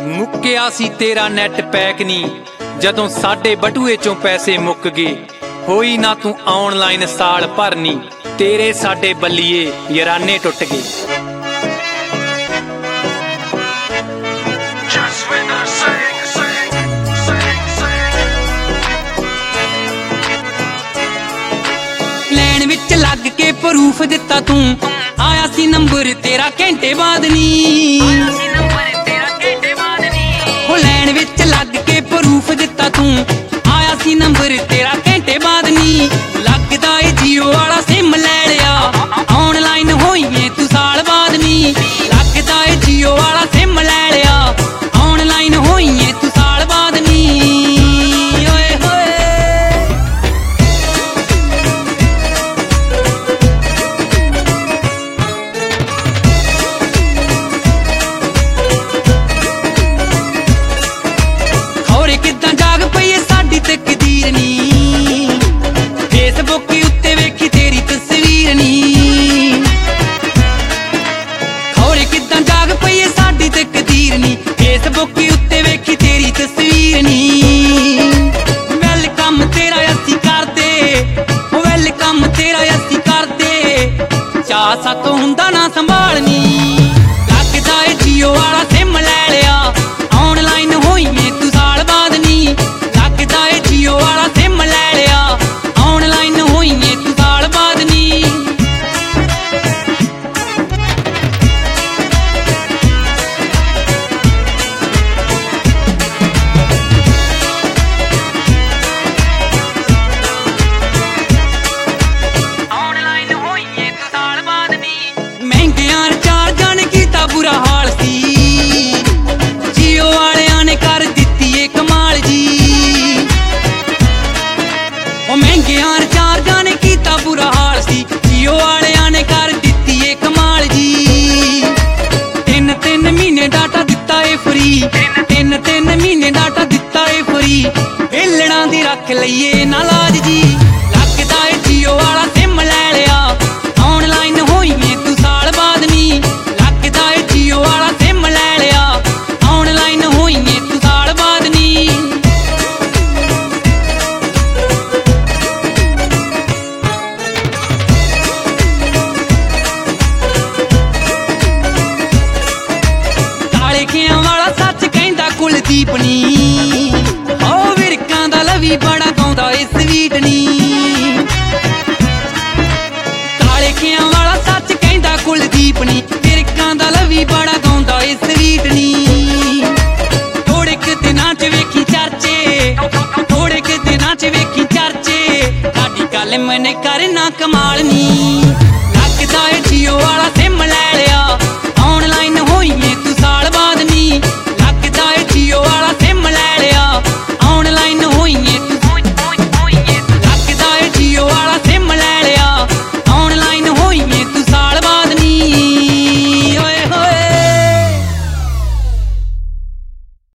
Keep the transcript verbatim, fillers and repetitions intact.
मुक्किया सी तेरा net pack नी जदों साडे बटूए चों पैसे मुक गए। होई ना तू ऑनलाइन साल भर नी तेरे साडे बल्लिए याराने टुट गए। लैन विच लग के प्रूफ दिता तू आया सी नंबर तेरा घंटे बाद नी। हो लैन विच लग के प्रूफ दिता तू आया सी नंबर तेरा घंटे बाद नी। लगदा ए जियो वाला सिम ले लिया ऑनलाइन होईए तू साल बाद नी। लगदा ए जियो वाला सिम ले लिया ऑनलाइन होईए तू साल बाद नी। ओए होए खौरे किदां जाग पई ए साडी तकदीर नी। फेसबुक उत्ते वेखी तेरी तस्वीर नी। खौरे किदां जाग पई ए साडी तकदीर नी। फेसबुक उत्ते वेखी तेरी तस्वीर नी। वेलकम तेरा असी करदे वेलकम तेरा असी करदे चाह सक हुंदा ना संभालनी। लगदा ए जियो वाला सिम ले लिया ऑनलाइन होईए तू साल बाद नी। लगदा ए जियो वाला सिम ले लिया ऑनलाइन होईए तू साल बाद नी। ऑनलाइन होईए तू साल बाद नी। महंगियां रिचार्जां ने कीता बुरा हाल सी जियो वालियां ने कर दित्ती ए कमाल जी। ओ महंगियां रिचार्जां ने कीता बुरा हाल सी जियो वालियां ने कर दित्ती ए कमाल जी। तिन तिन महीने डाटा दिता ए फ्री तिन तिन महीने डाटा दिता ए फ्री। वेलणा दी रख लईए ना लाज जी। लगदा ए जियो वाला सिम ले लिया ऑनलाइन होईए तू साल बाद नी। लगदा ए जियो वाला सिम ले लिया ऑनलाइन होईए तू साल बाद नी। काले खियां वाला सच कहंदा कुलदीप नी। ओ विरकां दा लवी बड़ा गाउंदा ए स्वीट नी। काले खियां वाला सच कहंदा कुलदीप नी। विरकां दा लवी बड़ा गाउंदा ए स्वीट नी। थोड़े क दिनां च वेखी चर्चे थोड़े क दिनां च वेखी चर्चे साडी गल मैंने करना कमाल नी। लगदा ए जियो वाला सिम ले लिया ऑनलाइन होईए तू साल बाद नी।